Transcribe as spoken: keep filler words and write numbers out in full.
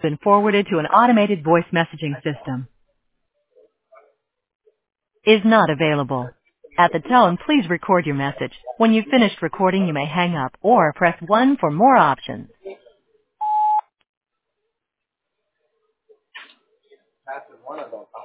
been forwarded to an automated voice messaging system. Is not available. At the tone, please record your message. When you've finished recording, you may hang up or press one for more options. That's one of them.